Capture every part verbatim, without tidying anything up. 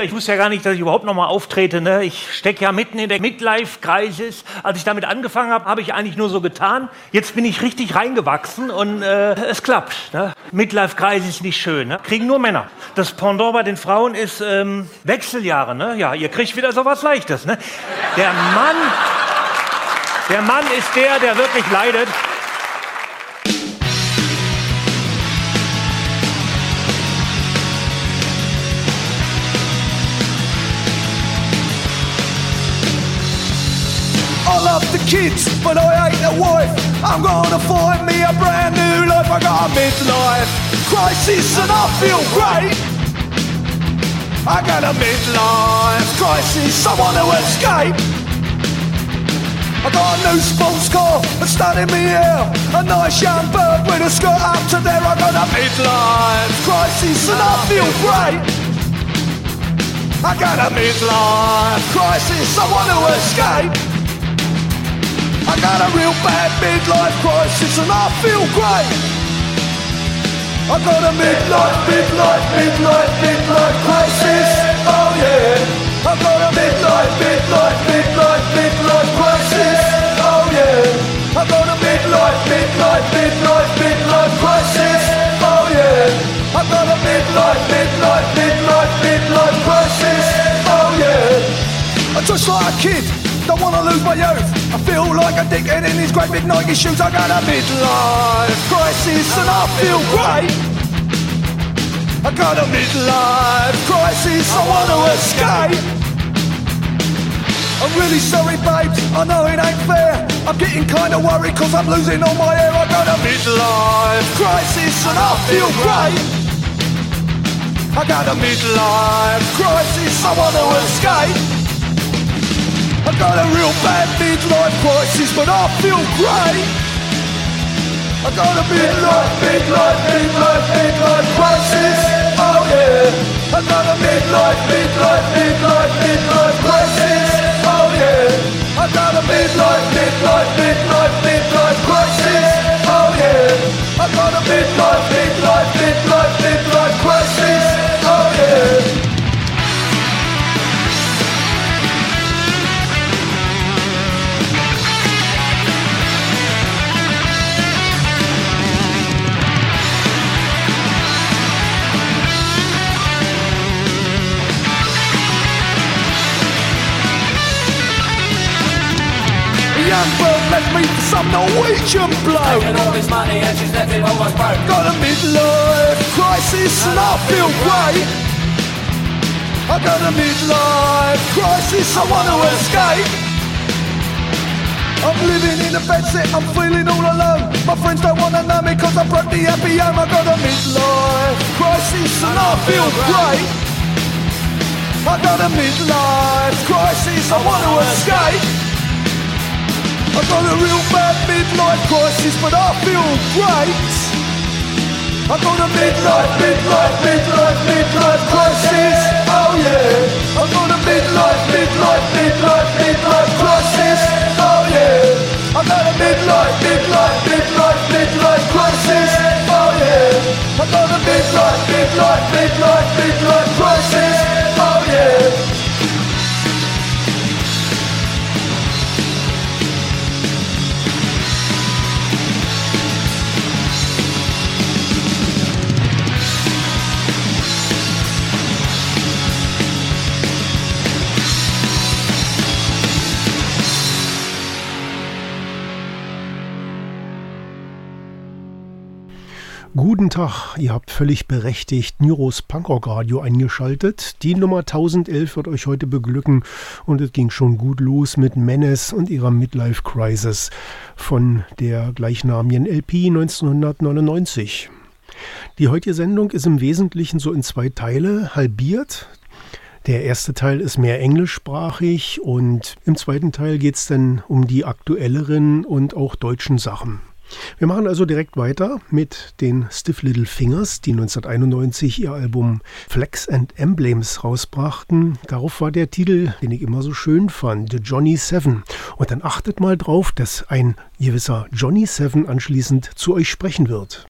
Ich wusste ja gar nicht, dass ich überhaupt noch mal auftrete. Ne? Ich stecke ja mitten in der Midlife-Crisis. Als ich damit angefangen habe, habe ich eigentlich nur so getan. Jetzt bin ich richtig reingewachsen und äh, es klappt. Ne? Midlife-Crisis ist nicht schön. Ne? Kriegen nur Männer. Das Pendant bei den Frauen ist ähm, Wechseljahre. Ne? Ja, ihr kriegt wieder so was Leichtes. Ne? Der Mann, der Mann ist der, der wirklich leidet. I love the kids, but I hate the wife. I'm gonna find me a brand new life. I got a midlife crisis and I feel great. I got a midlife crisis, I want to escape. I got a new sports car that's standing me here. A nice young bird with a skirt up to there. I got a midlife crisis and I feel great. I got a midlife crisis, I want to escape. I got a real bad midlife crisis and I feel great. I got a midlife, midlife, midlife, midlife crisis. Oh yeah. I got a midlife, midlife, midlife, midlife crisis. Oh yeah. I got a midlife, midlife, midlife, midlife crisis. Oh yeah. I got a midlife, midlife, midlife, midlife crisis. Oh yeah. I'm just like a kid. Don't wanna lose my youth. I feel like a dickhead in these great big Nike shoes. I got a midlife crisis and I feel great. I got a midlife crisis, I wanna escape. I'm really sorry babes, I know it ain't fair. I'm getting kinda worried cause I'm losing all my hair. I got a midlife crisis and I feel great. I got a midlife crisis, I wanna escape. I got a real bad midlife crisis, but I feel great. I got a midlife, midlife, midlife, midlife crisis. Oh yeah. I got a midlife, midlife, midlife, midlife crisis. Oh yeah. I got a midlife, midlife, midlife, midlife crisis. Oh yeah. I got a midlife, midlife, midlife, midlife crisis. Oh yeah. Young bird left me for some Norwegian bloke. Taking all his money and she's left him almost broke. Got a midlife crisis and I feel great. I got a midlife crisis, I want to escape. I'm living in a bedsit, I'm feeling all alone. My friends don't want to know me cause I broke the happy home. I got a midlife crisis and I feel great. I got a midlife crisis, I want to escape. I got a real bad midlife crisis, but I feel great. I got a midlife, midlife, midlife, midlife crisis. Oh yeah. I got a midlife, midlife, midlife, midlife crisis. Oh yeah. I got a midlife, midlife, midlife, midlife crisis. Oh yeah. I got a midlife, midlife, midlife, midlife crisis. Oh yeah. Guten Tag, ihr habt völlig berechtigt Nyros Punkrock Radio eingeschaltet. Die Nummer tausendelf wird euch heute beglücken und es ging schon gut los mit Menace und ihrer Midlife Crisis von der gleichnamigen L P neunzehnhundertneunundneunzig. Die heutige Sendung ist im Wesentlichen so in zwei Teile halbiert. Der erste Teil ist mehr englischsprachig und im zweiten Teil geht es dann um die aktuelleren und auch deutschen Sachen. Wir machen also direkt weiter mit den Stiff Little Fingers, die neunzehnhunderteinundneunzig ihr Album Flags and Emblems rausbrachten. Darauf war der Titel, den ich immer so schön fand, The Johnny Seven. Und dann achtet mal drauf, dass ein gewisser Johnny Seven anschließend zu euch sprechen wird.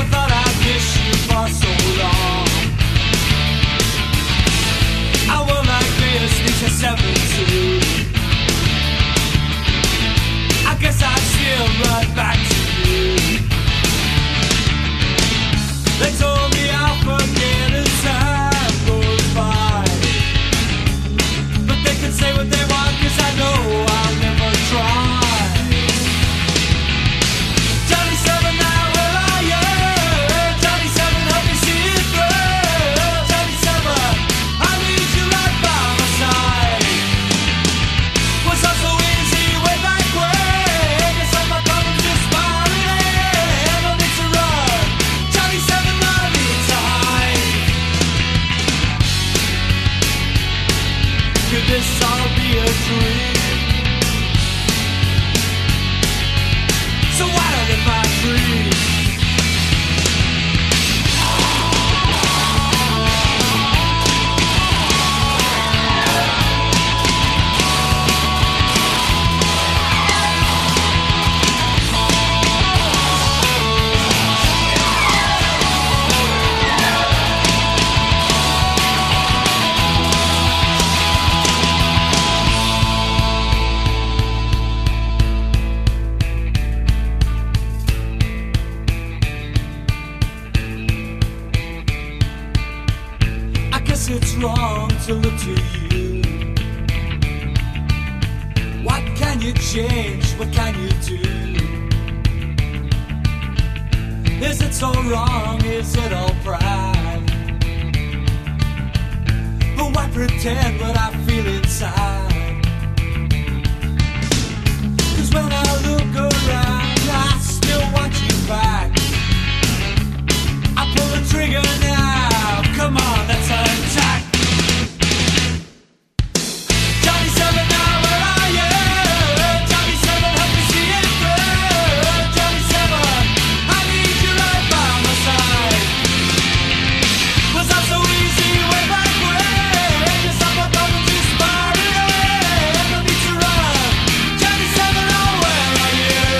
thought I'd miss you for so long. A world like this needs a seventy-two. I guess I'd still run back to you. They told me I'll forget as time goes by, but they can say what they want, cause I know I'll never try. Johnny Seven, now where are you? Johnny Seven, help me see it through. Johnny Seven, I need you right by my side. Was all so easy way back when. Guess all my problems just spiraling. No need to run. Johnny Seven, love me time. Could this all be a dream? So why don't get my dream? I guess it's wrong to look to you. What can you change? What can you do? Is it so wrong? Is it all pride? But why pretend what I feel inside? Cause when I look around, I still want you back. I pull the trigger now. Come on, let's attack. Johnny Seven, now where are you? Johnny Seven, help me see it through. Johnny Seven, I need you right by my side. Was all so easy way back when. Guess all my problems just spiraling. No need to run. Johnny Seven, oh where are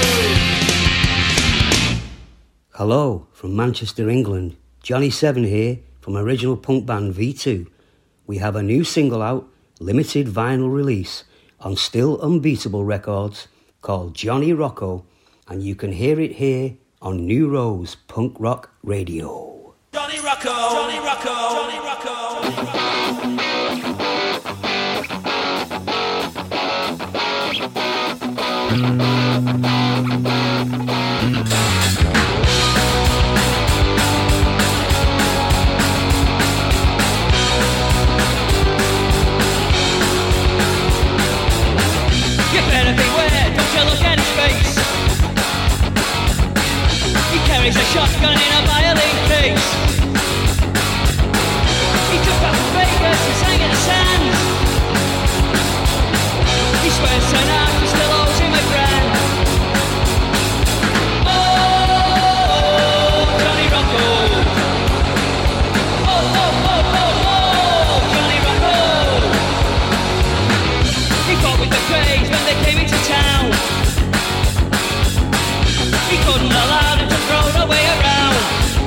you? Hello, from Manchester, England. Johnny Seven here, from original punk band V two. We have a new single out, limited vinyl release, on Still Unbeatable Records, called Johnny Rocco, and you can hear it here on New Rose Punk Rock Radio. Johnny Rocco, Johnny Rocco, Johnny Rocco, Johnny You better beware, don't you look at his face. He carries a shotgun in a violin case. He took up Vegas and sang in the sands. He swears tonight he still owes him a grand. Oh, Johnny Rocco. Oh, oh, oh, oh, oh, Johnny Rocco. He fought with the Cranes when they came into town. He couldn't allow them to throw their way around.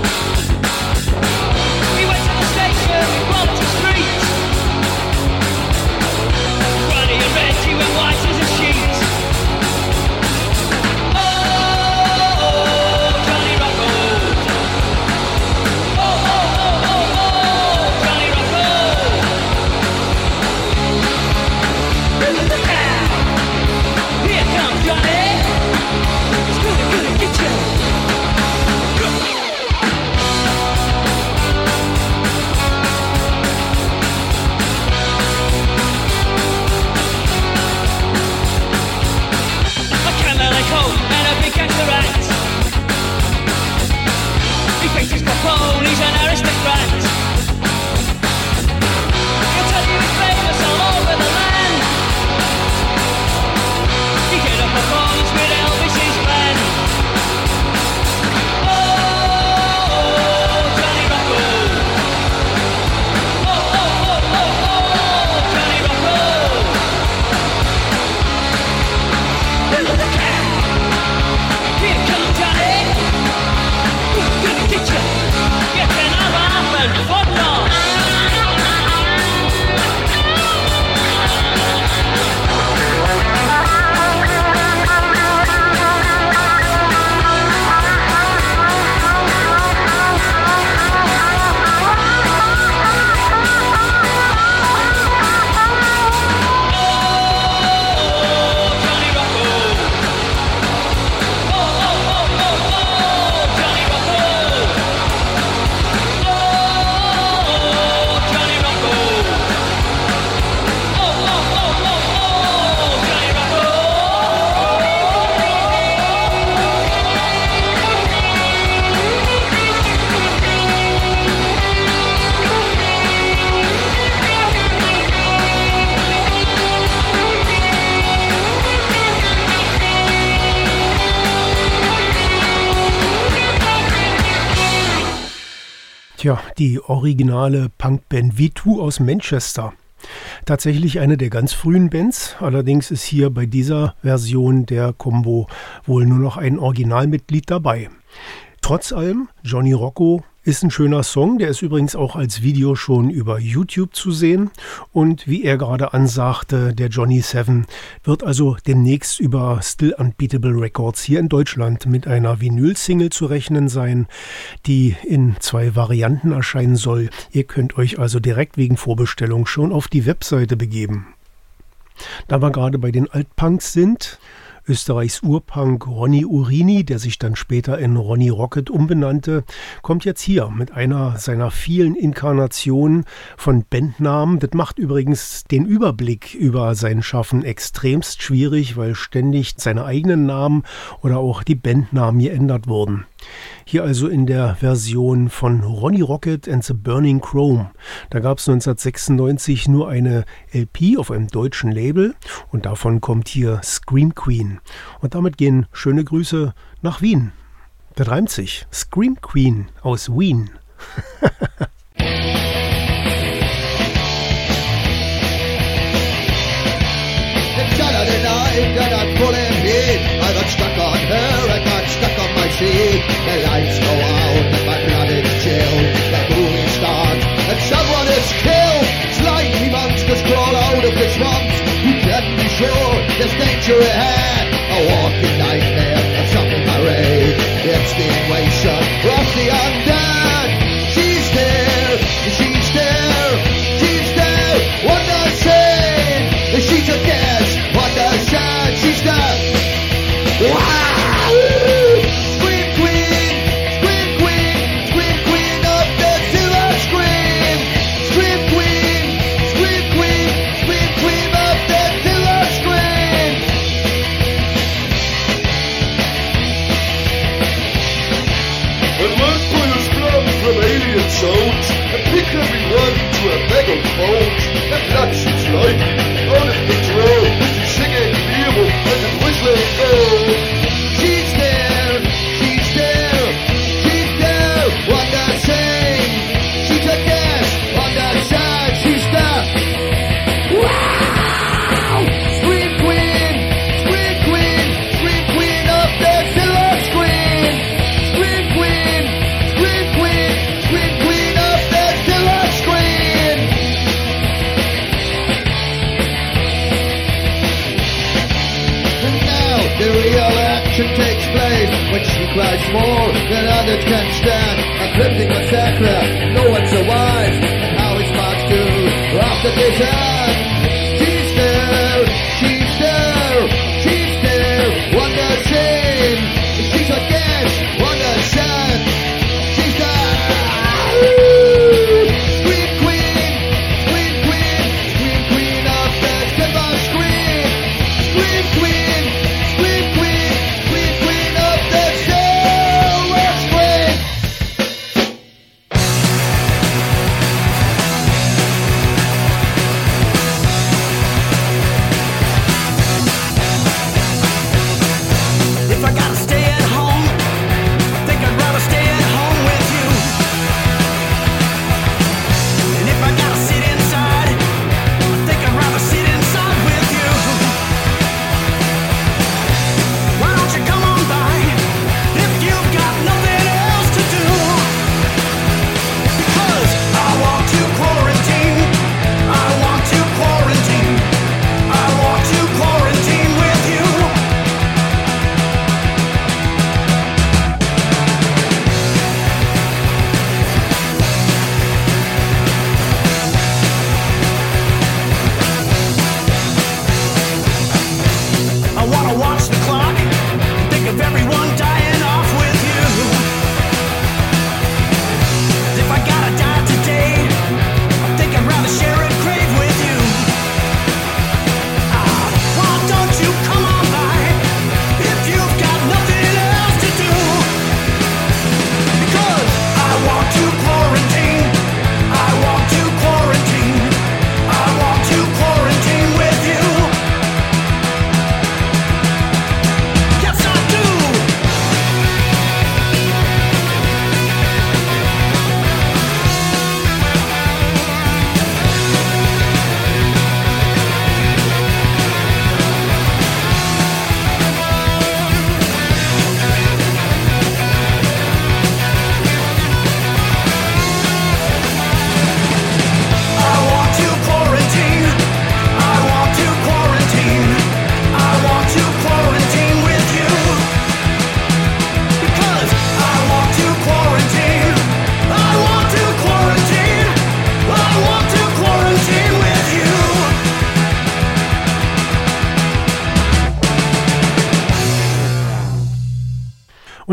He went to the station with Walter Street. Granny and Reggie went white as a sheet. Oh, Johnny Rocco. Oh, oh, oh, oh, oh, Johnny Rocco. Look out! Here comes Johnny. He's gonna, gonna get you. A camel coat and a big cataract. He thinks he's Capone, he's an aristocrat. He'll tell you he's famous all over the land. He did a performance with Elvis's band. Oh, Johnny Rocco. Oh, oh, oh, oh, oh, Johnny Rocco. Look out! Here comes Johnny. Who's gonna get Tja, die originale Punkband V zwei aus Manchester. Tatsächlich eine der ganz frühen Bands, allerdings ist hier bei dieser Version der Combo wohl nur noch ein Originalmitglied dabei. Trotz allem, Johnny Rocco ist ein schöner Song, der ist übrigens auch als Video schon über YouTube zu sehen und wie er gerade ansagte, der Johnny Seven wird also demnächst über Still Unbeatable Records hier in Deutschland mit einer Vinyl-Single zu rechnen sein, die in zwei Varianten erscheinen soll. Ihr könnt euch also direkt wegen Vorbestellung schon auf die Webseite begeben. Da wir gerade bei den Altpunks sind, Österreichs Urpunk Ronny Urini, der sich dann später in Ronny Rocket umbenannte, kommt jetzt hier mit einer seiner vielen Inkarnationen von Bandnamen. Das macht übrigens den Überblick über sein Schaffen extremst schwierig, weil ständig seine eigenen Namen oder auch die Bandnamen geändert wurden. Hier also in der Version von Ronny Rocket and the Burning Chrome. Da gab es neunzehnhundertsechsundneunzig nur eine L P auf einem deutschen Label und davon kommt hier Scream Queen. Und damit gehen schöne Grüße nach Wien. Das reimt sich. Scream Queen aus Wien. Saturday night and I'm pulling in. I got stuck on her, I got stuck on my seat. The lights go out and my blood is chilled. The movie starts and someone is killed. Slimy monsters crawl out of the swamps. You can be sure there's danger ahead. A walking nightmare of something arrayed. It's the invasion of the undead. She's there, she's there, she's there. What does say? She's a guest. What does say? She's there. Wow! Scream queen, scream queen, scream queen of the silver scream. Scream queen, scream queen, scream queen of the silver scream. When one pulls from from alien souls and pick everyone to a bag of bones, and blood shoots lightning out of control, with the singing evil and the whistling gold. She's there, she's there, she's there, on the same. She's a guest on the side, she's there. Wow! Scream queen, scream queen, scream queen of the silver screen. Scream queen, scream queen, scream queen of the silver screen. And now the real action takes place when she cries more than others can stand. A cryptic massacre, no one survives, and how it's marched to after this end. She's there, she's there, she's there, one the same. She's a guest, one the same. She's there. Scream queen, scream queen, scream queen of the silver screen. Scream queen, scream queen, scream queen of the silver screen.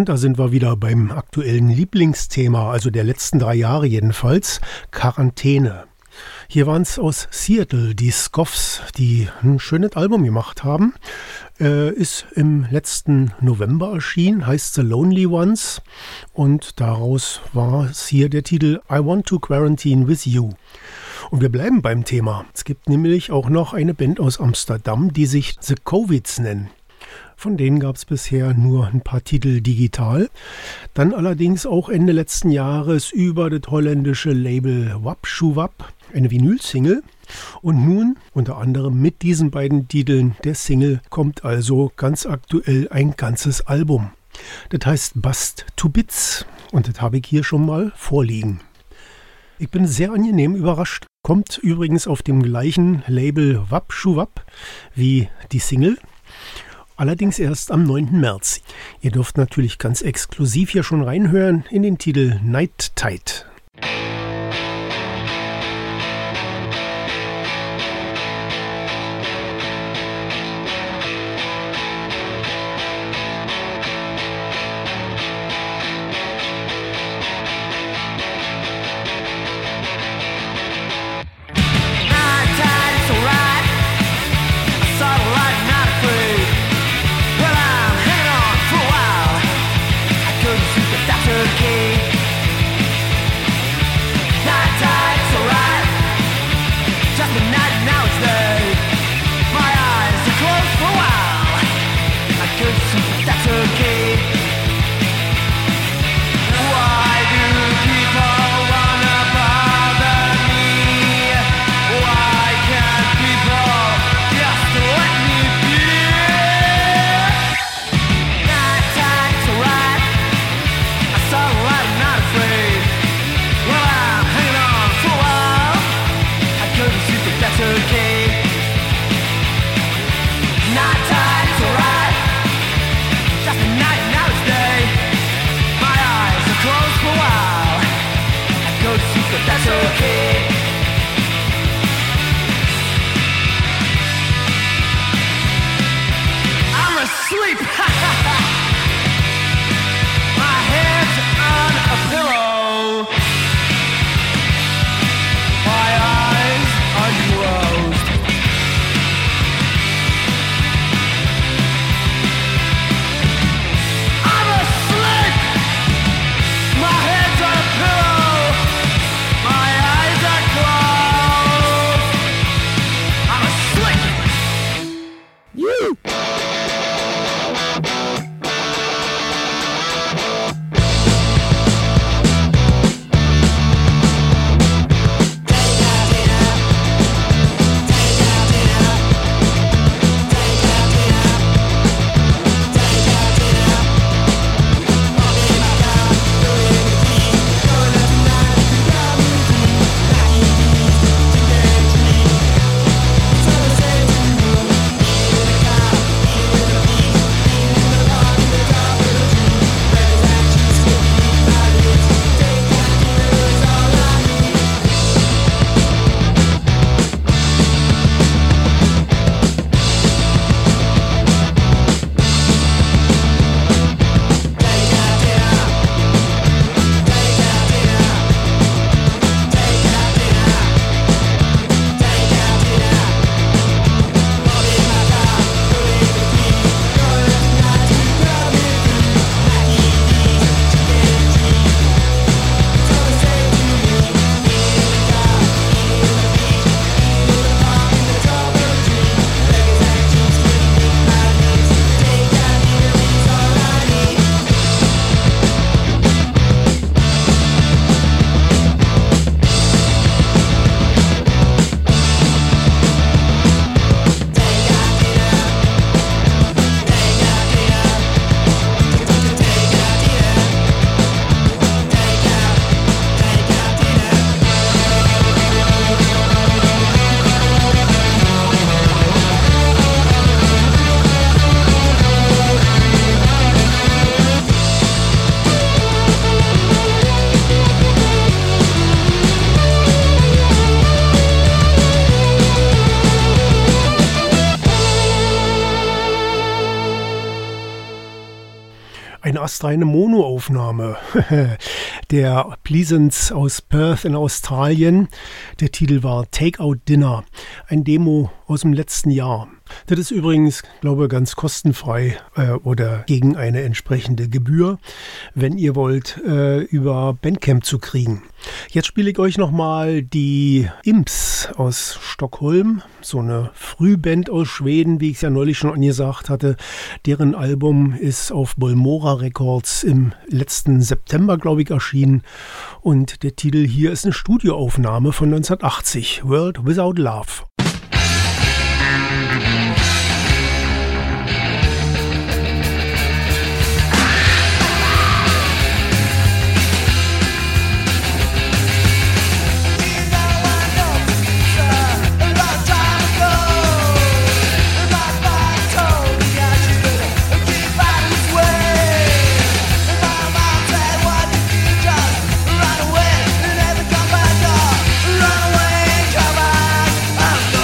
Und da sind wir wieder beim aktuellen Lieblingsthema, also der letzten drei Jahre jedenfalls, Quarantäne. Hier waren es aus Seattle, die Scoffs, die ein schönes Album gemacht haben. Äh, ist im letzten November erschienen, heißt The Lonely Ones. Und daraus war es hier der Titel I Want to Quarantine with You. Und wir bleiben beim Thema. Es gibt nämlich auch noch eine Band aus Amsterdam, die sich The Covids nennen. Von denen gab es bisher nur ein paar Titel digital. Dann allerdings auch Ende letzten Jahres über das holländische Label Wap Schuwap eine Vinyl-Single. Und nun, unter anderem mit diesen beiden Titeln der Single, kommt also ganz aktuell ein ganzes Album. Das heißt Bust to Bits und das habe ich hier schon mal vorliegen. Ich bin sehr angenehm überrascht. Kommt übrigens auf dem gleichen Label Wap Schuwap wie die Single. Allerdings erst am neunten März. Ihr dürft natürlich ganz exklusiv hier schon reinhören in den Titel Night Tide. My astreine Mono-Aufnahme der Pleasance aus Perth in Australien. Der Titel war Takeout Dinner, ein Demo aus dem letzten Jahr. Das ist übrigens, glaube ich, ganz kostenfrei äh, oder gegen eine entsprechende Gebühr, wenn ihr wollt, äh, über Bandcamp zu kriegen. Jetzt spiele ich euch nochmal die Imps aus Stockholm, so eine Frühband aus Schweden, wie ich es ja neulich schon angesagt hatte. Deren Album ist auf Bolmora Records im letzten September, glaube ich, erschienen. Und der Titel hier ist eine Studioaufnahme von neunzehnhundertachtzig, World Without Love. Run away, come on.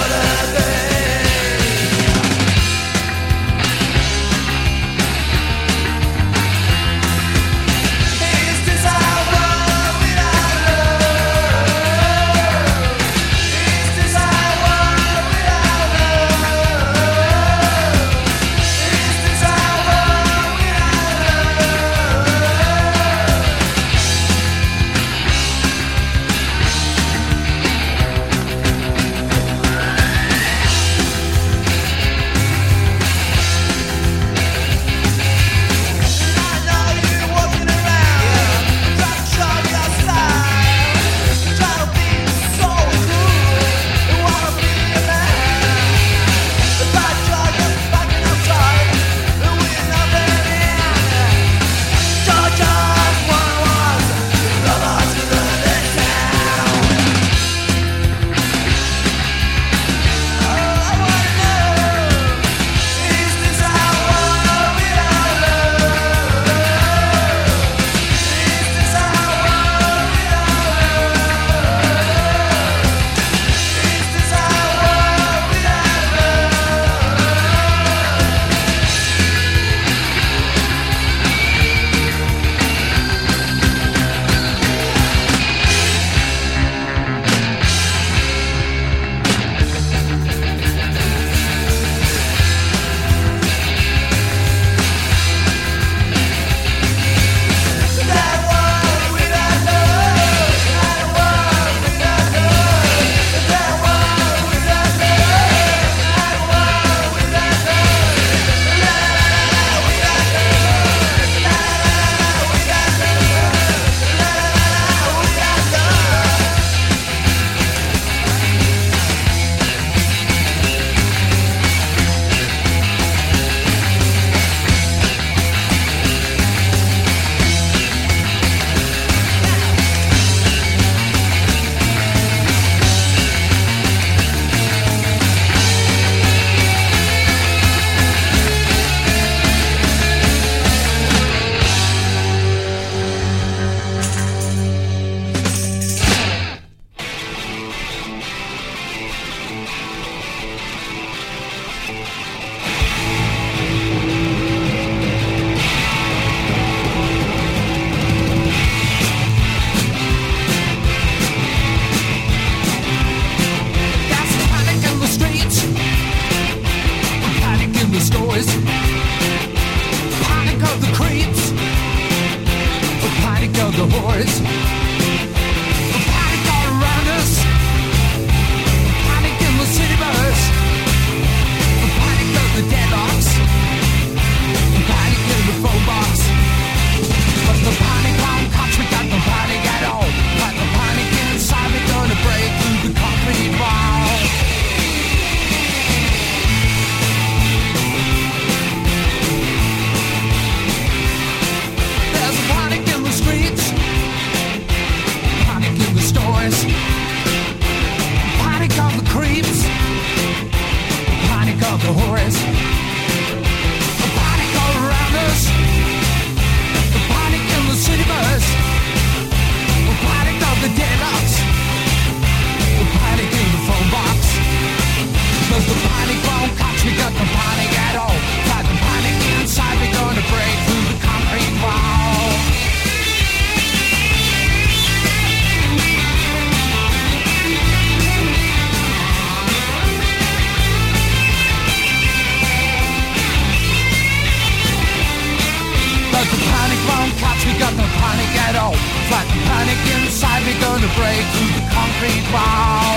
break through the concrete wall.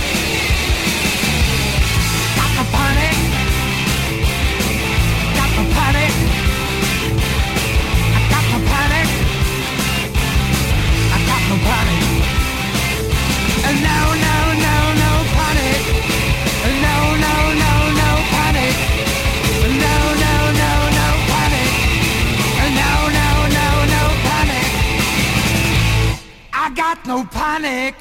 Got no panic. Got no panic. I got no panic. I got no panic. And no, no, no, no panic. And no, no, no, no panic. And no, no, no, no panic. And no, no, no, no panic. I got no panic.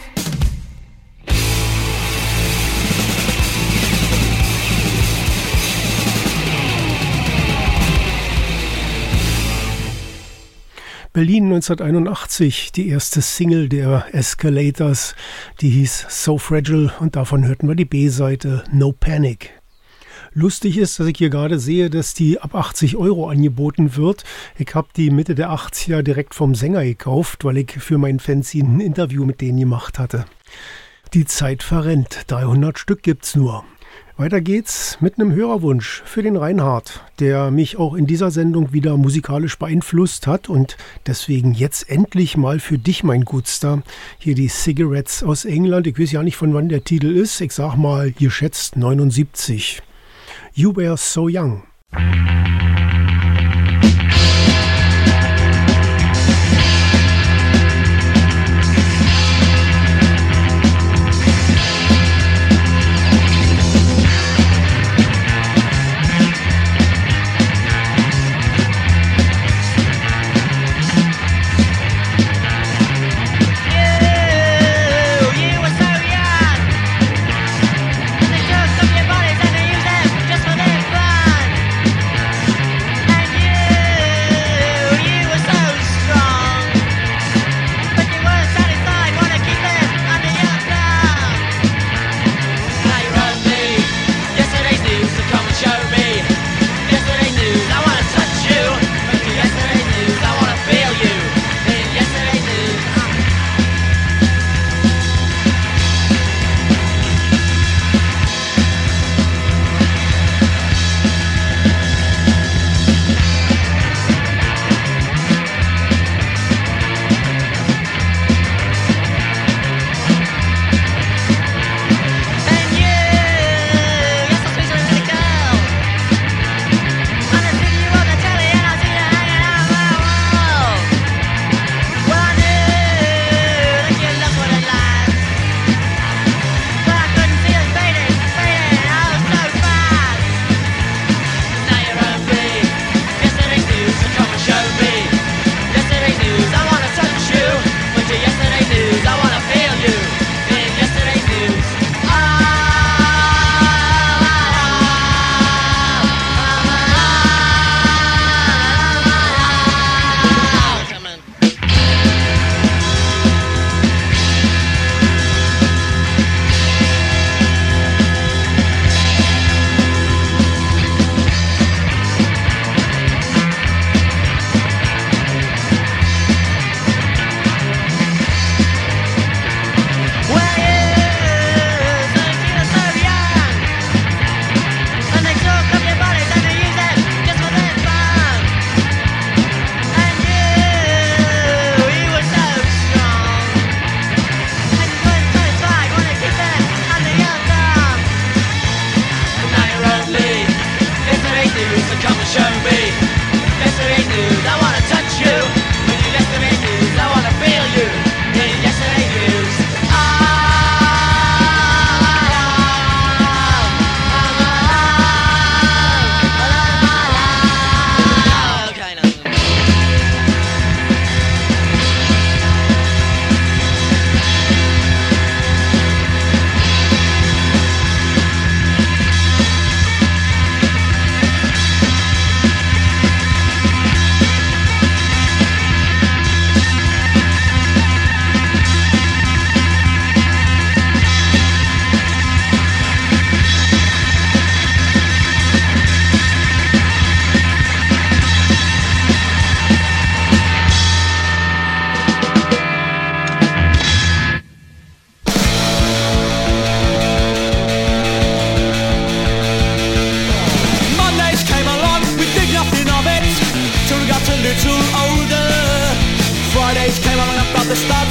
Berlin neunzehnhunderteinundachtzig, die erste Single der Escalators, die hieß So Fragile und davon hörten wir die B-Seite No Panic. Lustig ist, dass ich hier gerade sehe, dass die ab achtzig Euro angeboten wird. Ich habe die Mitte der achtziger direkt vom Sänger gekauft, weil ich für mein Fanzine ein Interview mit denen gemacht hatte. Die Zeit verrennt, dreihundert Stück gibt's nur. Weiter geht's mit einem Hörerwunsch für den Reinhard, der mich auch in dieser Sendung wieder musikalisch beeinflusst hat und deswegen jetzt endlich mal für dich, mein Gutster, hier die Cigarettes aus England. Ich weiß ja nicht, von wann der Titel ist. Ich sag mal, geschätzt neunundsiebzig. You Were So Young. Just for their fun.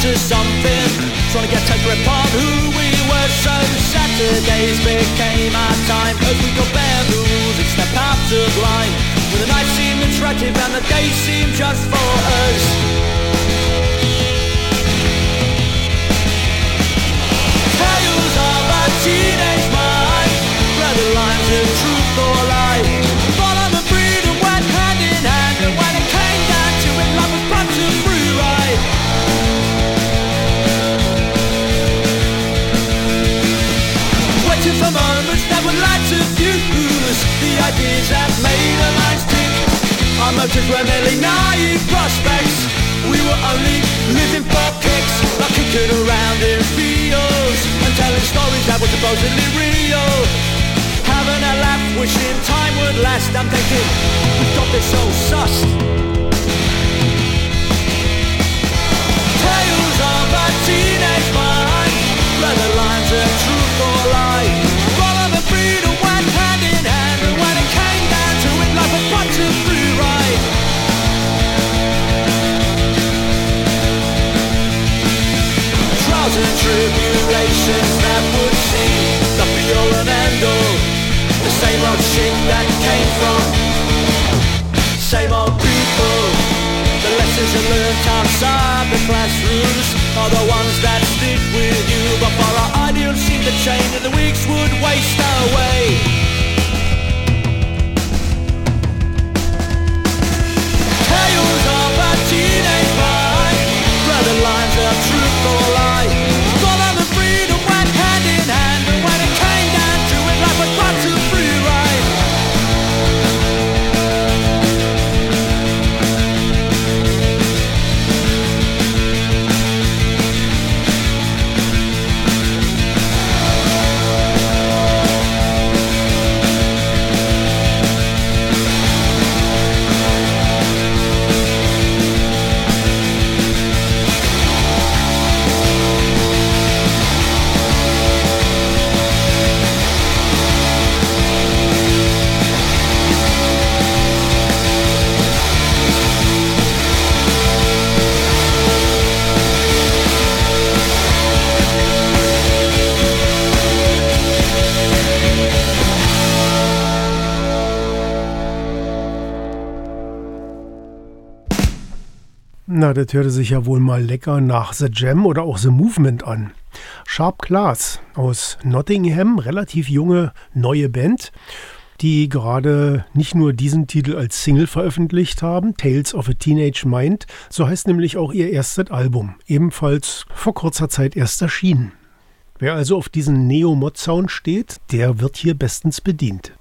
to something, trying to get a grip on who we were. So Saturdays became our time as we got bamboozled and stepped out of line. When the night seemed attractive and the day seemed just for us. Tales of a teenage mind, where the lines of truth or lie. Follow the freedom went hand in hand, and when it came down to it, love was brought to free ride. Waiting for moments that would light to fuse the ideas that made our minds tick. Our motives were merely naive prospects. We were only living for kicks, like kicking around in fields and telling stories that were supposedly real. Having a laugh, wishing time would last. I'm thinking, we've got this all sussed. Tales of a teenage mind, where the lines of truth or lie. Follow the freedom went hand in hand, and when it came down to it, life was but a free ride. Trials and tribulations that would seem the be-all and end-all. The same old shit that came from same old people. The lessons you learned outside the classrooms are the ones that stick with you. But for our ideals seem to change and the weeks would waste away. Tales of a teenage mind, where the lines of truth or lie. Follow the freedom went hand in hand, and when it came down to it, life was but a free ride. Na, das hörte sich ja wohl mal lecker nach The Jam oder auch The Movement an. Sharp Class aus Nottingham, relativ junge, neue Band, die gerade nicht nur diesen Titel als Single veröffentlicht haben, Tales of a Teenage Mind, so heißt nämlich auch ihr erstes Album, ebenfalls vor kurzer Zeit erst erschienen. Wer also auf diesen Neo-Mod-Sound steht, der wird hier bestens bedient.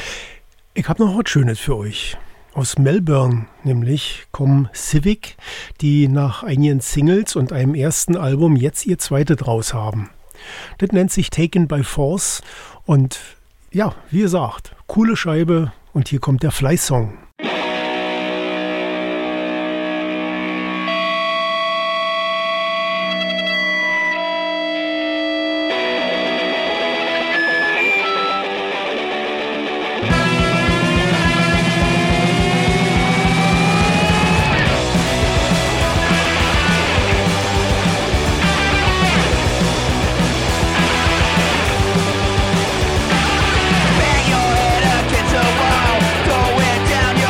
Ich habe noch was Schönes für euch. Aus Melbourne nämlich kommen Civic, die nach einigen Singles und einem ersten Album jetzt ihr zweites raus haben. Das nennt sich Taken by Force und ja, wie gesagt, coole Scheibe und hier kommt der Fly-Song. Bang your head against a wall, going down your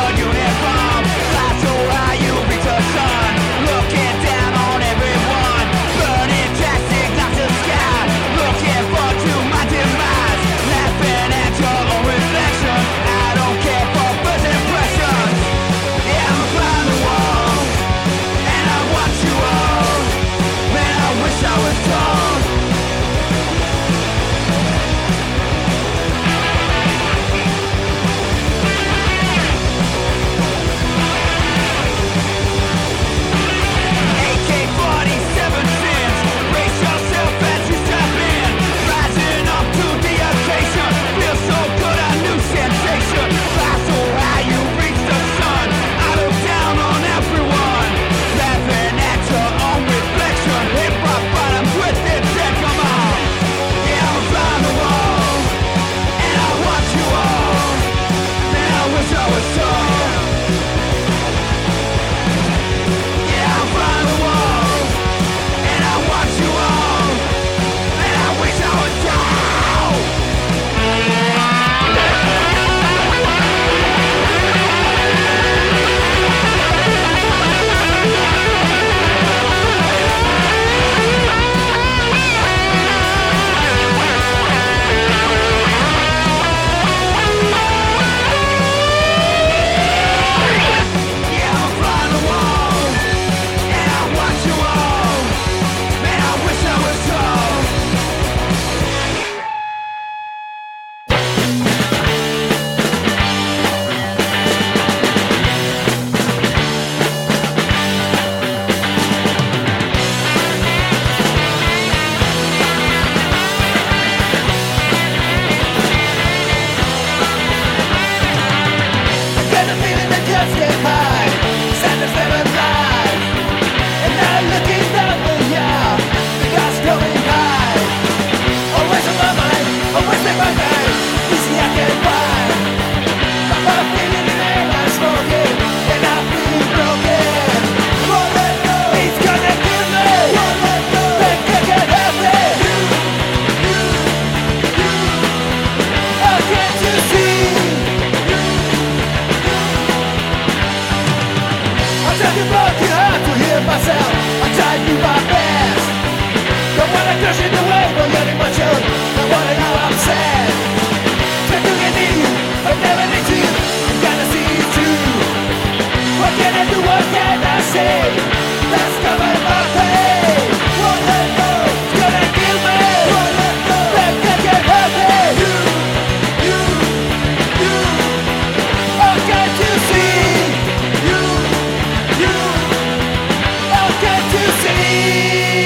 Crashing the wave on your emotion. I wanna know I'm sad. Try to get in, but never let you. You gotta see it too. What can I do? What can I say? That's covered my pain. Won't let go. It's gonna kill me. Won't let go. That can't hurt me. You, you, you. Oh, can't you see? You, you. Oh, can't you see?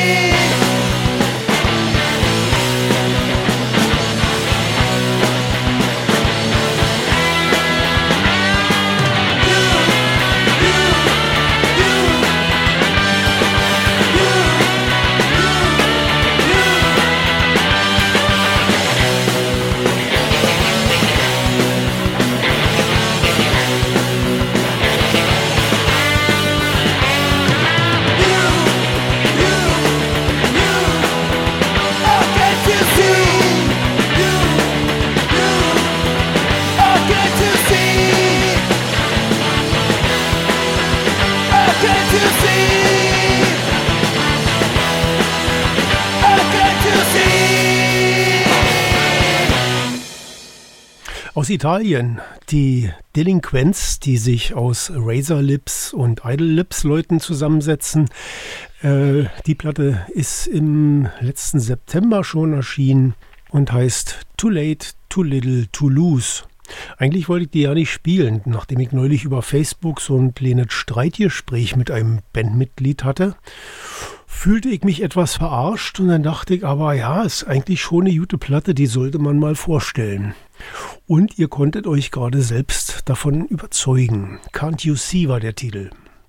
Aus Italien, die Delinquents, die sich aus Razor Lips und Idle Lips Leuten zusammensetzen. Äh, die Platte ist im letzten September schon erschienen und heißt Too Late, Too Little, Too Loose. Eigentlich wollte ich die ja nicht spielen, nachdem ich neulich über Facebook so ein kleines Streitgespräch mit einem Bandmitglied hatte. Fühlte ich mich etwas verarscht und dann dachte ich, aber ja, ist eigentlich schon eine gute Platte, die sollte man mal vorstellen. Und ihr konntet euch gerade selbst davon überzeugen. Can't You See war der Titel.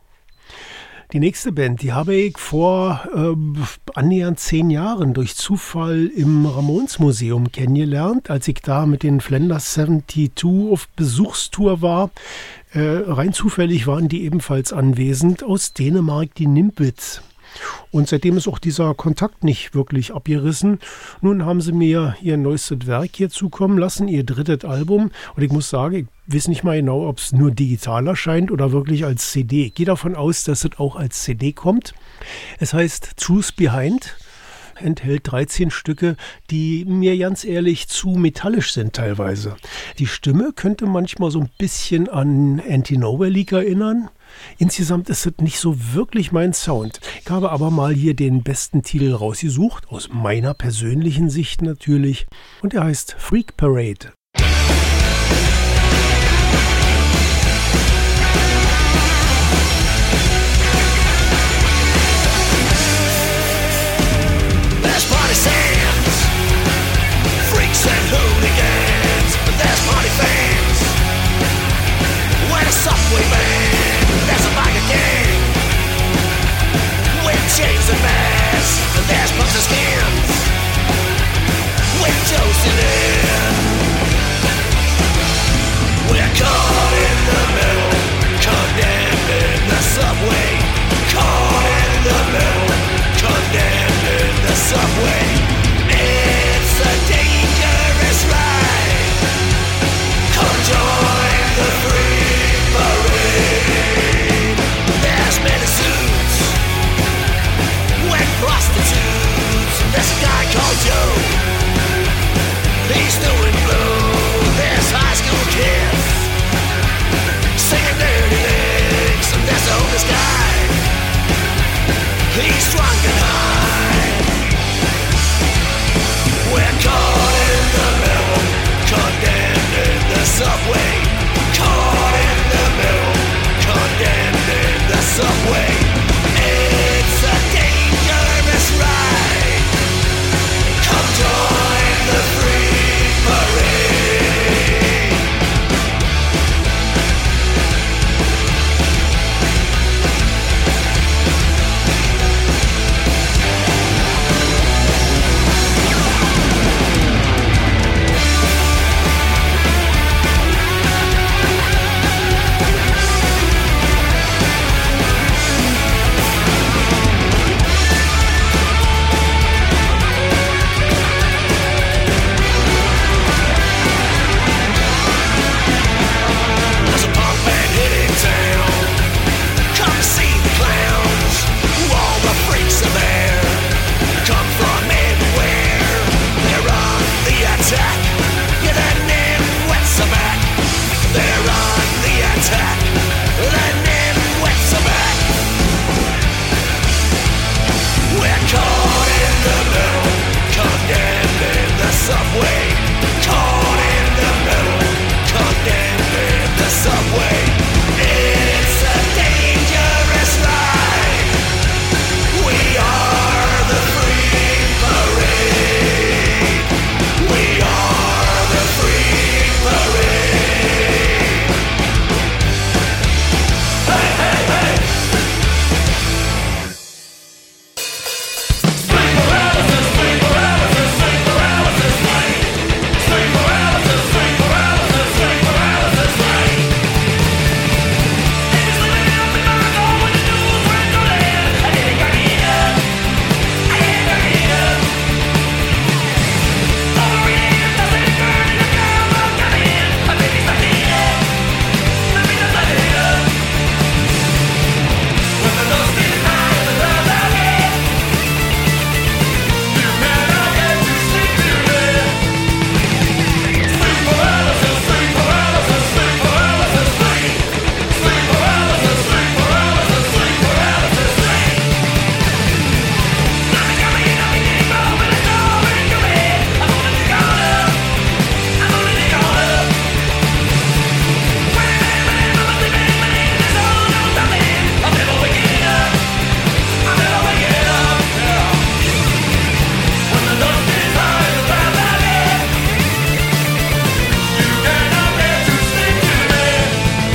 Die nächste Band, die habe ich vor äh, annähernd zehn Jahren durch Zufall im Ramones-Museum kennengelernt, als ich da mit den Flanders zweiundsiebzig auf Besuchstour war. Äh, rein zufällig waren die ebenfalls anwesend, aus Dänemark, die Nimpets. Und seitdem ist auch dieser Kontakt nicht wirklich abgerissen. Nun haben sie mir ihr neuestes Werk hier zukommen lassen, ihr drittes Album. Und ich muss sagen, ich weiß nicht mal genau, ob es nur digital erscheint oder wirklich als C D. Ich gehe davon aus, dass es auch als C D kommt. Es heißt Truth Behind, enthält dreizehn Stücke, die mir ganz ehrlich zu metallisch sind teilweise. Die Stimme könnte manchmal so ein bisschen an Anti-Novelic erinnern. Insgesamt ist es nicht so wirklich mein Sound. Ich habe aber mal hier den besten Titel rausgesucht, aus meiner persönlichen Sicht natürlich. Und er heißt Freak Parade. There's party sands, freaks and hooligans. There's party fans, when a subway man. There's a biker gang with chains and masks. There's punks and skins with toasted in. We're caught in the middle, condemned in the subway. Caught in the middle, condemned in the subway. It's a dangerous ride. Come join the free parade. There's many suits, wet prostitutes. There's a guy called Joe, he's doing blue. There's high school kids singing dirty lyrics. And there's the homeless guy, he's drunk and high. We're caught in the middle, condemned in the subway. Caught in the middle, condemned in the subway. It's a dangerous ride. Come join the free parade. Come from every attack. Yeah, their name wets the back. They're on the attack. Their name wets the back. We're caught in the middle, condemned in the subway. Caught in the middle, condemned in the subway. It's a dangerous ride. We are the free parade. We are the free parade. Hey, hey, hey. Sleep paralysis, sleep paralysis, sleep paralysis, sleep. Sleep paralysis, sleep paralysis, sleep paralysis, sleep. It's living up in my soul when the news went to land. I didn't get it up. I didn't get it up. Overeating, nothing burning, the girl won't come in. I think it's nothing up. Let me just let it up. When the dust is high and the clouds are red, you cannot get to sleep tonight. Sleep paralysis, sleep paralysis, sleep paralysis, sleep. Sleep paralysis, sleep paralysis, sleep paralysis, sleep. Nothing coming in, nothing getting wrong, but it's all in your head. I'm only the call up. I'm only the call up. When I'm sleeping, when I'm sleeping, there's all no nothing. I'm never waking up. I'm never waking up. Yeah. When the dust is high and the clouds are red, you cannot get to sleep tonight.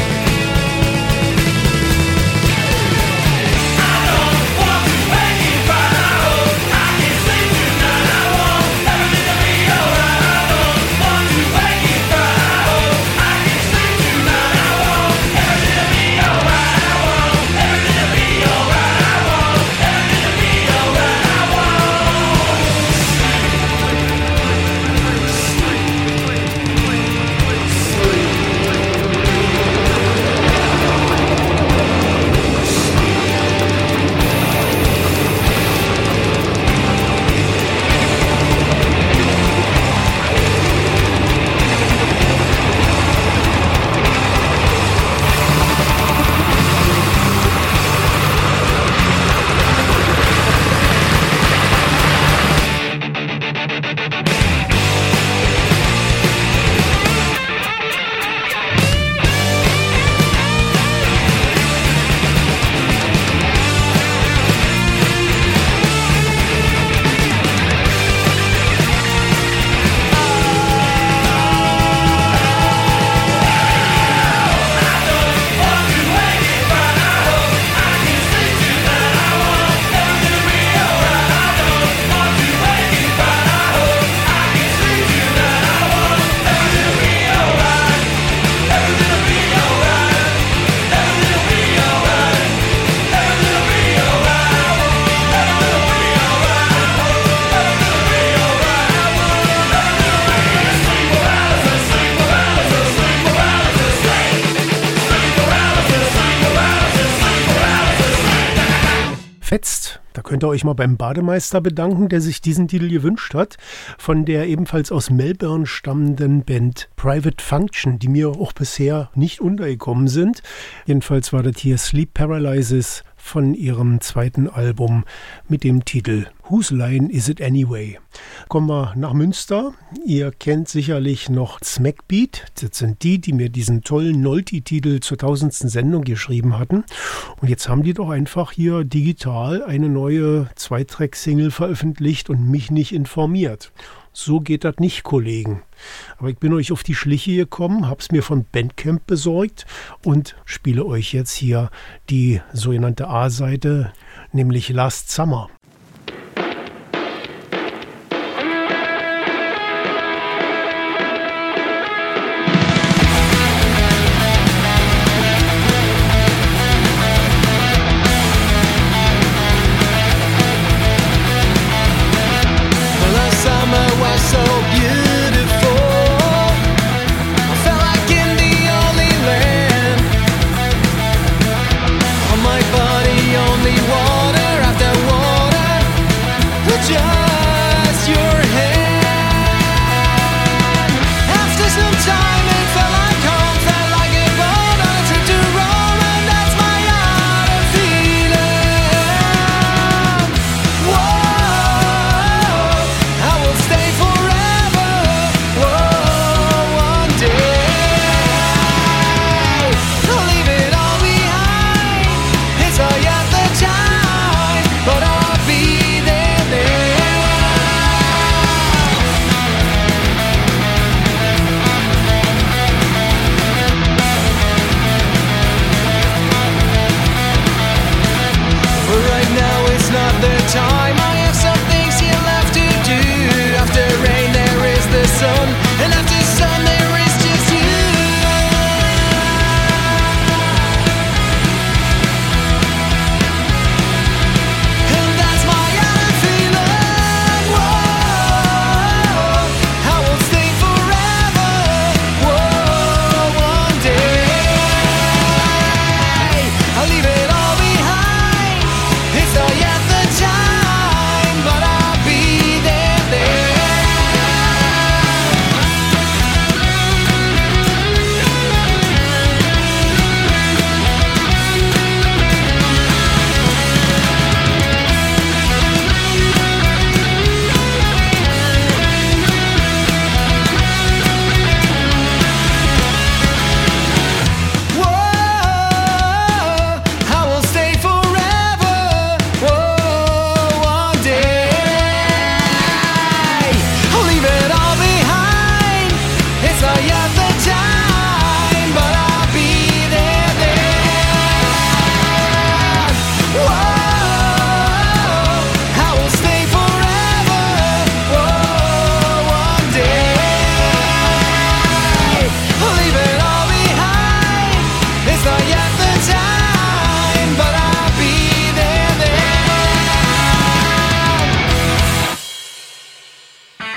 I don't want to wake you, but I hope I can sleep tonight. I want everything to be alright. I don't want to wake you, but I hope I can sleep tonight. I want everything to be alright. I want everything to be alright. I want everything to be alright. I want. Fetzt. Da könnt ihr euch mal beim Bademeister bedanken, der sich diesen Titel gewünscht hat, von der ebenfalls aus Melbourne stammenden Band Private Function, die mir auch bisher nicht untergekommen sind. Jedenfalls war das hier Sleep Paralysis von ihrem zweiten Album mit dem Titel Whose Line Is It Anyway? Kommen wir nach Münster. Ihr kennt sicherlich noch Smackbeat. Das sind die, die mir diesen tollen Nolti-Titel zur tausendsten Sendung geschrieben hatten. Und jetzt haben die doch einfach hier digital eine neue Zweitrack-Single veröffentlicht und mich nicht informiert. So geht das nicht, Kollegen. Aber ich bin euch auf die Schliche gekommen, hab's mir von Bandcamp besorgt und spiele euch jetzt hier die sogenannte A-Seite, nämlich Last Summer. Water after water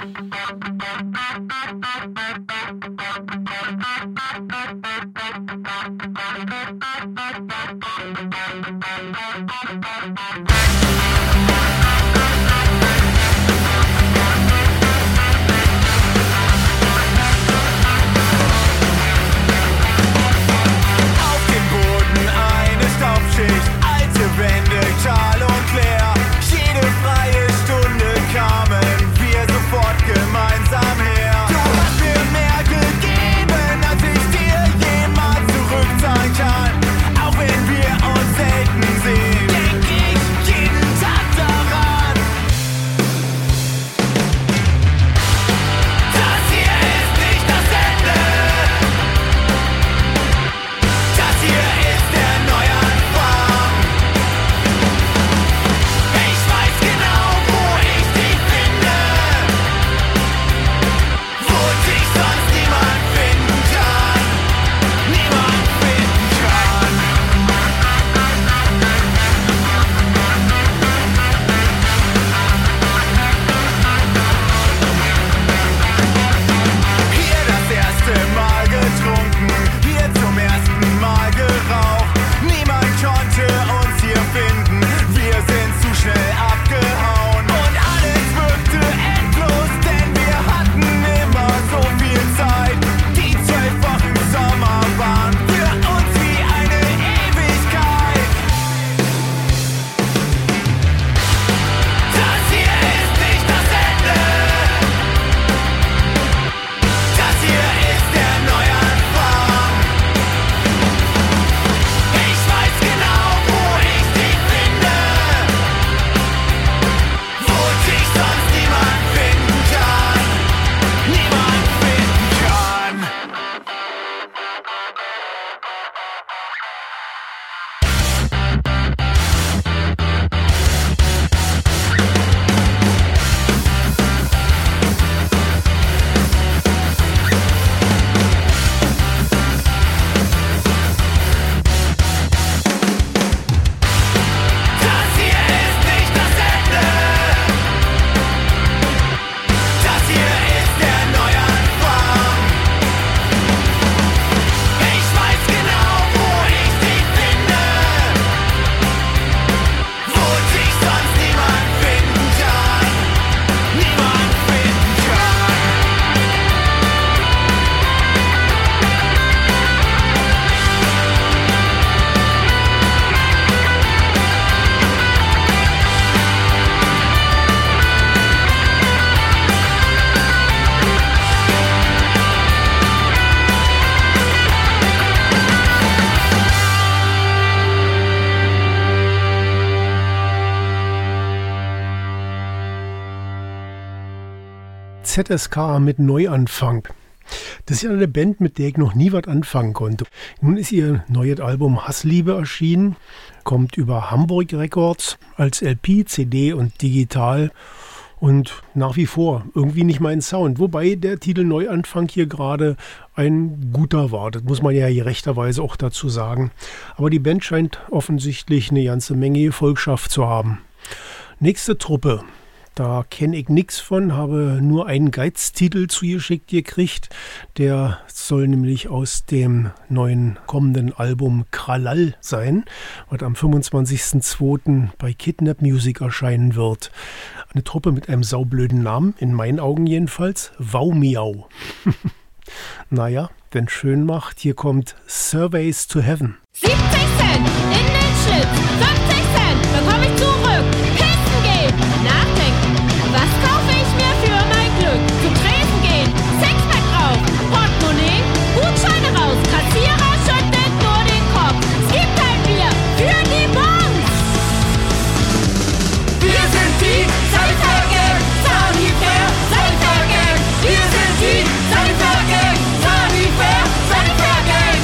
Z S K mit Neuanfang. Das ist ja eine Band, mit der ich noch nie was anfangen konnte. Nun ist ihr neues Album Hassliebe erschienen, kommt über Hamburg Records als L P, C D und digital und nach wie vor irgendwie nicht mein Sound. Wobei der Titel Neuanfang hier gerade ein guter war, das muss man ja gerechterweise auch dazu sagen. Aber die Band scheint offensichtlich eine ganze Menge Gefolgschaft zu haben. Nächste Truppe. Da kenne ich nichts von, habe nur einen Geiztitel zugeschickt gekriegt. Der soll nämlich aus dem neuen kommenden Album Kralall sein, was am fünfundzwanzigsten zweiten bei Kidnap Music erscheinen wird. Eine Truppe mit einem saublöden Namen, in meinen Augen jedenfalls, Waumiau. Naja, wenn schön macht, hier kommt Surveys to Heaven. siebzig Cent in den Schlips, fünfzig Cent bekomme ich zurück. Pissen gehen, nachdenken. Was kaufe ich mir für mein Glück? Zum Tresen gehen, Sixpack drauf, Portemonnaie, Gutscheine raus, Kassierer schüttelt nur den Kopf. Es gibt ein Bier für die Bons. Wir sind die Sanifair Gang, Sanifair, Sanifair Gang. Wir sind die Sanifair Gang, Sanifair, Sanifair Gang.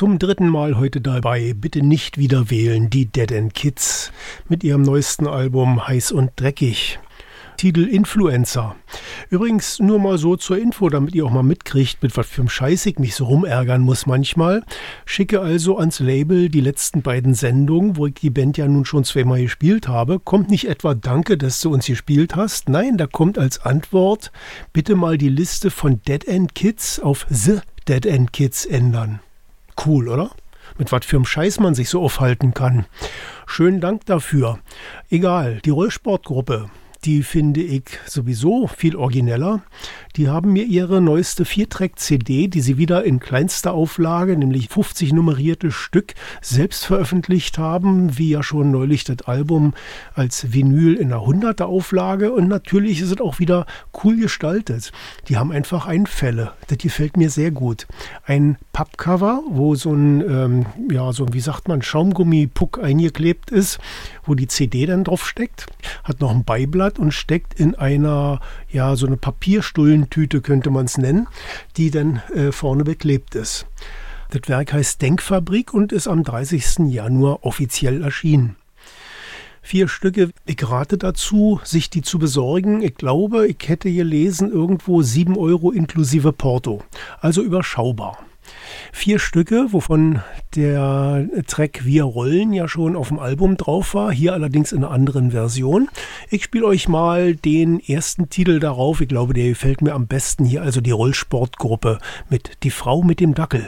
Zum dritten Mal heute dabei, bitte nicht wieder wählen, die Dead End Kids mit ihrem neuesten Album Heiß und Dreckig. Titel Influencer. Übrigens nur mal so zur Info, damit ihr auch mal mitkriegt, mit was für einem Scheiß ich mich so rumärgern muss manchmal. Schicke also ans Label die letzten beiden Sendungen, wo ich die Band ja nun schon zweimal gespielt habe. Kommt nicht etwa Danke, dass du uns gespielt hast. Nein, da kommt als Antwort bitte mal die Liste von Dead End Kids auf The Dead End Kids ändern. Cool, oder? Mit was für einem Scheiß man sich so aufhalten kann. Schönen Dank dafür. Egal, die Rollsportgruppe. Die finde ich sowieso viel origineller. Die haben mir ihre neueste vier-Track-C D, die sie wieder in kleinster Auflage, nämlich fünfzig nummerierte Stück, selbst veröffentlicht haben, wie ja schon neulich das Album als Vinyl in einer hunderter Auflage. Und natürlich ist es auch wieder cool gestaltet. Die haben einfach Einfälle. Das gefällt mir sehr gut. Ein Pappcover, wo so ein, ähm, ja, so ein, wie sagt man, Schaumgummi-Puck eingeklebt ist, wo die C D dann drauf steckt. Hat noch ein Beiblatt und steckt in einer, ja, so eine Papierstullentüte, könnte man es nennen, die dann äh, vorne beklebt ist. Das Werk heißt Denkfabrik und ist am dreißigsten Januar offiziell erschienen. Vier Stücke. Ich rate dazu, sich die zu besorgen. Ich glaube, ich hätte gelesen, irgendwo sieben Euro inklusive Porto. Also überschaubar. Vier Stücke, wovon der Track Wir rollen ja schon auf dem Album drauf war, hier allerdings in einer anderen Version. Ich spiele euch mal den ersten Titel darauf, ich glaube, der gefällt mir am besten hier, also die Rollsportgruppe mit Die Frau mit dem Dackel.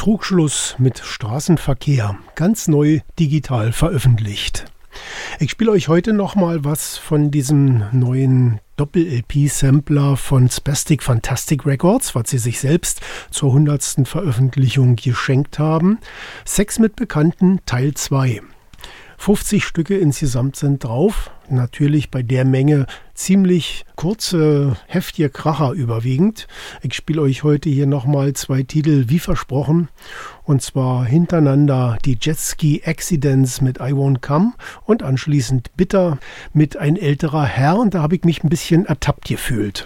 Trugschluss mit Straßenverkehr, ganz neu digital veröffentlicht. Ich spiele euch heute nochmal was von diesem neuen Doppel-L P-Sampler von Spastic Fantastic Records, was sie sich selbst zur hundertsten Veröffentlichung geschenkt haben. Sex mit Bekannten Teil zwei. fünfzig Stücke insgesamt sind drauf. Natürlich bei der Menge ziemlich kurze, heftige Kracher überwiegend. Ich spiele euch heute hier nochmal zwei Titel wie versprochen. Und zwar hintereinander die Jetski Accidents mit I Won't Come und anschließend Bitter mit Ein älterer Herr. Und da habe ich mich ein bisschen ertappt gefühlt.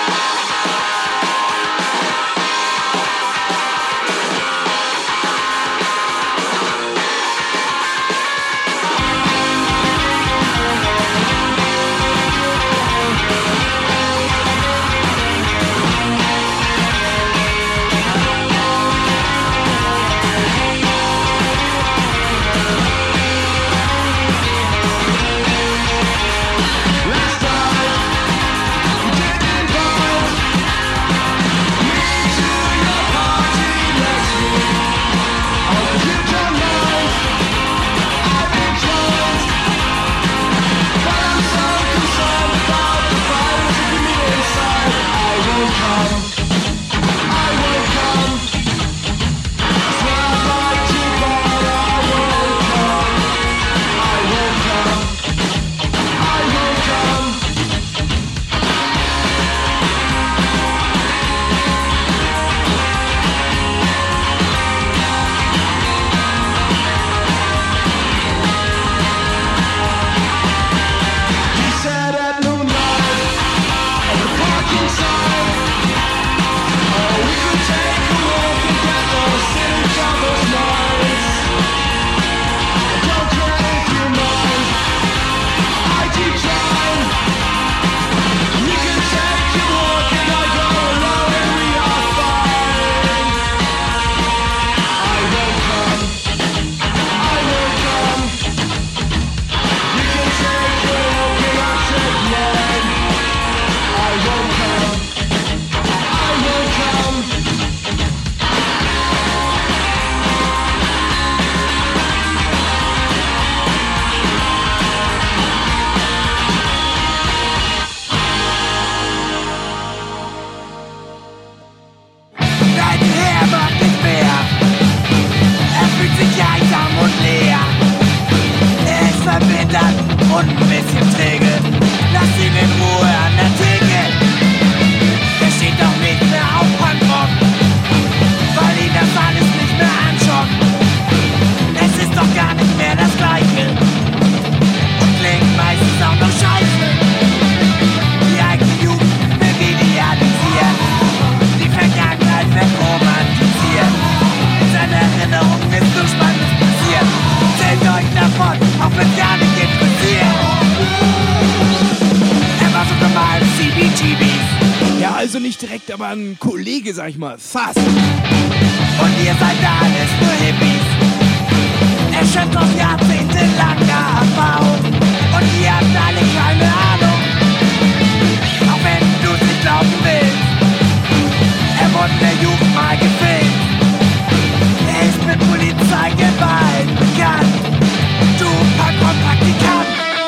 Also nicht direkt, aber ein Kollege, sag ich mal, fast. Und ihr seid alles nur Hippies. Er schöpft auf jahrzehntelanger Erfahrung. Und ihr habt alle keine Ahnung. Auch wenn du es nicht glauben willst. Er wurde in der Jugend mal gefilmt. Er ist mit Polizeigewalt bekannt. Du Punkrock-Praktikant.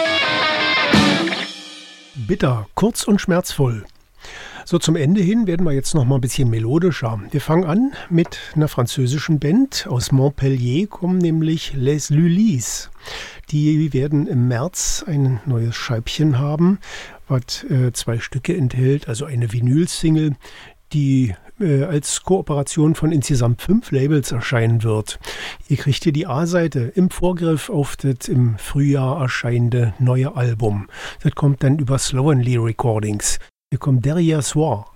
Bitter, kurz und schmerzvoll. So, zum Ende hin werden wir jetzt noch mal ein bisschen melodischer. Wir fangen an mit einer französischen Band. Aus Montpellier kommen nämlich Les Lulis. Die werden im März ein neues Scheibchen haben, was äh, zwei Stücke enthält, also eine Vinyl-Single, die äh, als Kooperation von insgesamt fünf Labels erscheinen wird. Ihr kriegt hier die A-Seite im Vorgriff auf das im Frühjahr erscheinende neue Album. Das kommt dann über Slovenly Recordings. Hier kommt Derrière Soir.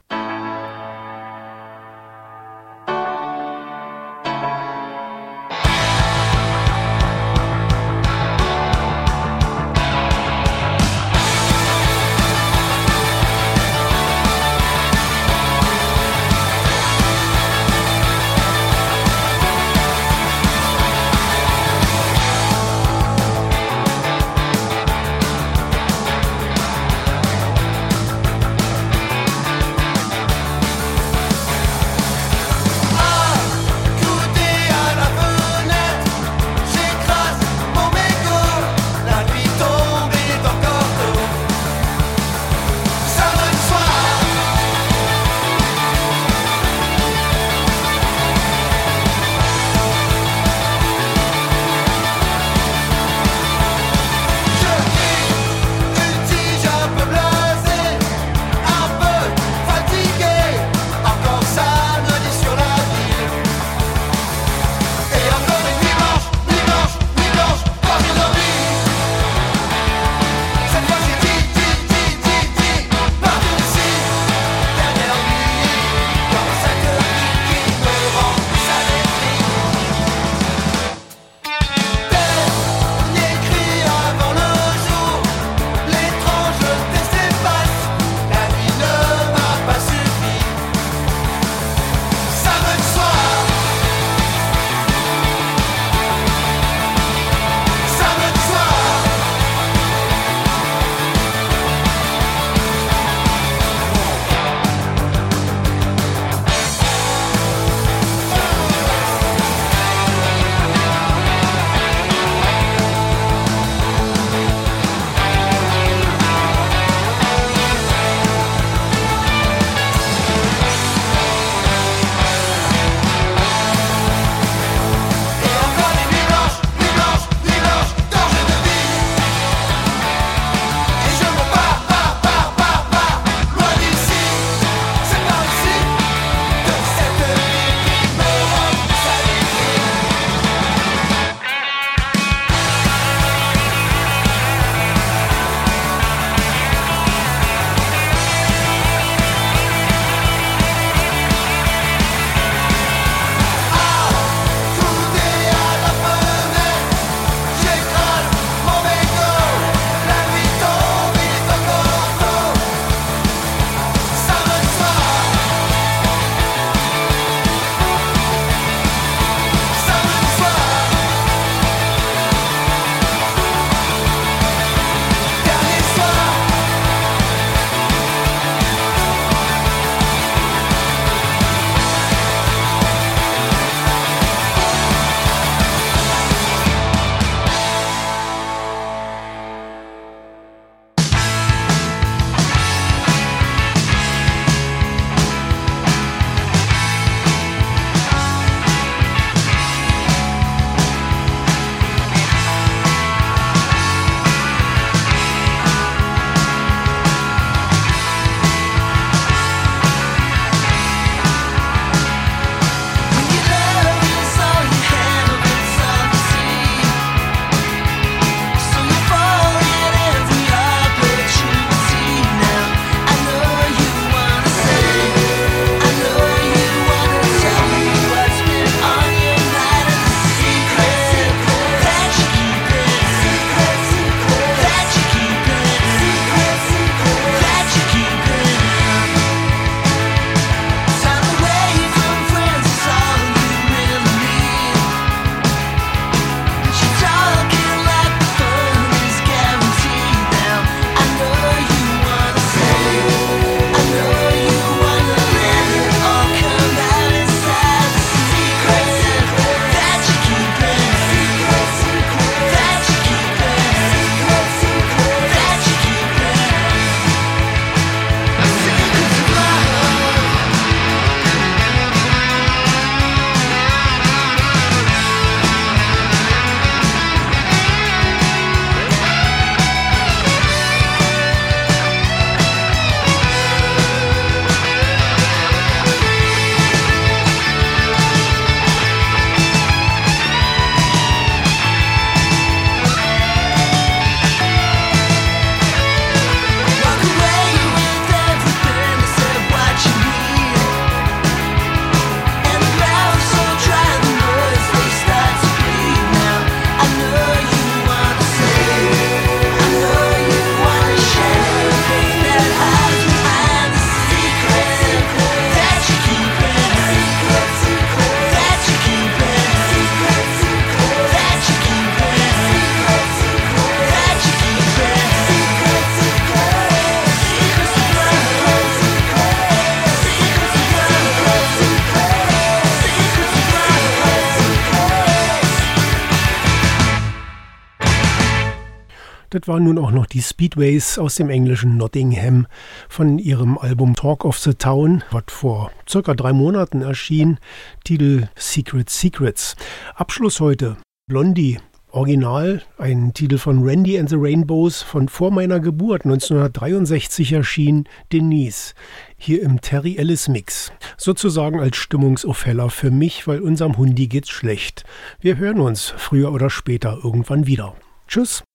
Das waren nun auch noch die Speedways aus dem englischen Nottingham von ihrem Album Talk of the Town, was vor circa drei Monaten erschien, Titel Secret Secrets. Abschluss heute Blondie, Original, ein Titel von Randy and the Rainbows von vor meiner Geburt, neunzehnhundertdreiundsechzig erschien, Denise, hier im Terry Ellis Mix. Sozusagen als Stimmungsaufheller für mich, weil unserem Hundi geht's schlecht. Wir hören uns früher oder später irgendwann wieder. Tschüss.